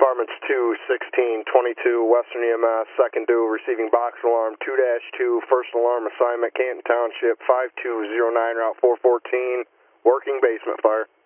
Apartments 2, 16, 22, Western EMS, second due, receiving box alarm 2-2, first alarm assignment, Canton Township, 5209, Route 414, working basement fire.